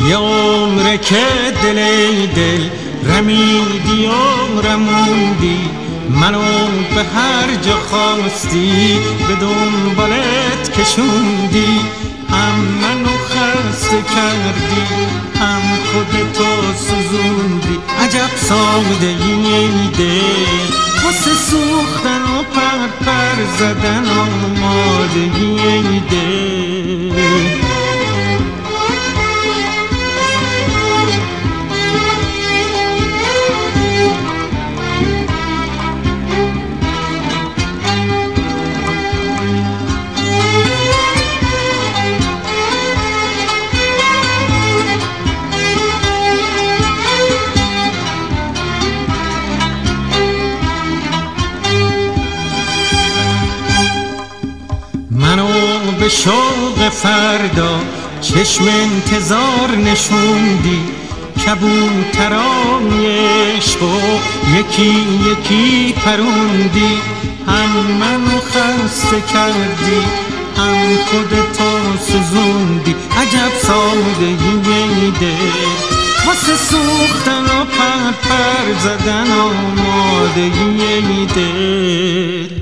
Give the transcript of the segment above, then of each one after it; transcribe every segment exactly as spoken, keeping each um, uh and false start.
یه عمره که دل دل رمیدی و رموندی، منو به هر جا خواستی به دنبالت کشوندی. هم منو خسته کردی هم خودتو سوزوندی. عجب سادگی دل واسه سوختن و پر پر زدن آمادگی دل. منو به شوق فردا چشم انتظار نشوندی. کبوترای عشقو یکی یکی پروندی. هم منو خسته کردی هم خودتو سوزوندی. عجب سادگی دل واسه سوختن و پر پر زدن آمادگی دل.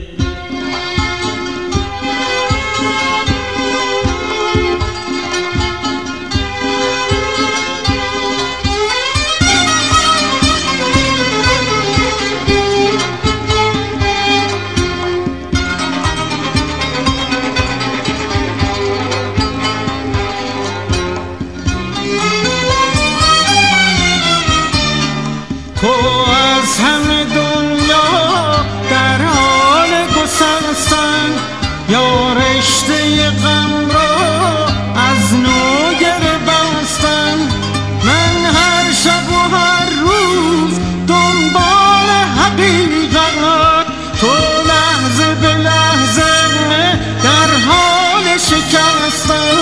تو از همه دنیا در حال گسستن، یا رشته غم را از نو گره بستن. من هر شب و هر روز دنبال حقیقت، تو لحظه به لحظه در حال شکستن.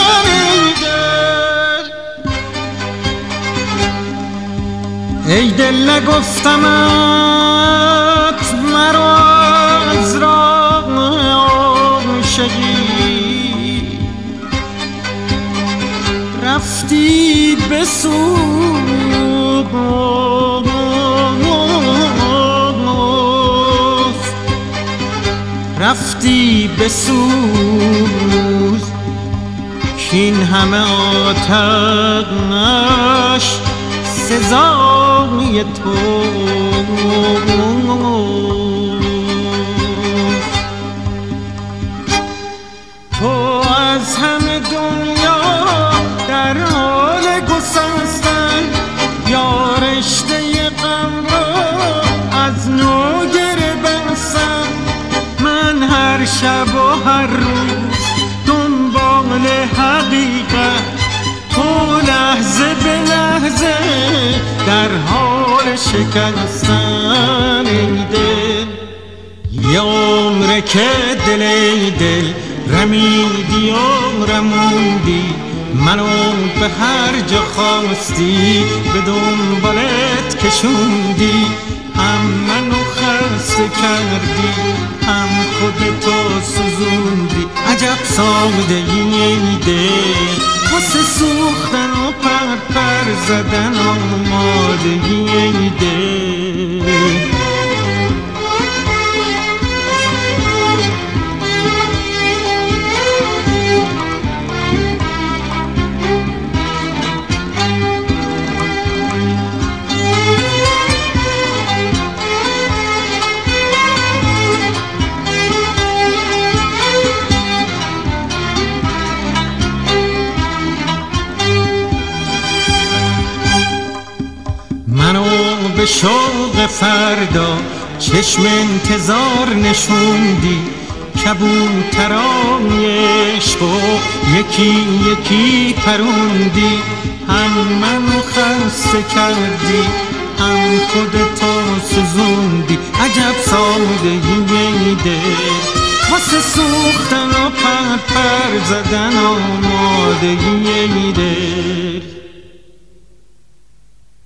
ای دل نگفتمت مرا از راه عاشقی، رفتی به سوز رفتی به سوز کین همه آتش سزای تو. تو از همه دنیا در حال گسستن، یا رشته غم را از نو گره بستن. من هر شب و هر روز دنبال حقیقت، تو لحظه به لحظه در حال شکستن. ای دل یه عمره که دل دل رمیدی و رموندی، منو به هر جا خواستی به دنبالت کشوندی. هم منو خسته کردی هم خودتو سوزوندی. عجب سادگی دل واسه سوختن و پر پر زدن آمادگی دل. منو به شوق فردا چشم انتظار نشوندی. کبوترای عشقو یکی یکی پروندی. هم منو خسته کردی هم خودتو سوزوندی. عجب سادگی دل واسه سوختن و پر پر زدن آمادگی دل.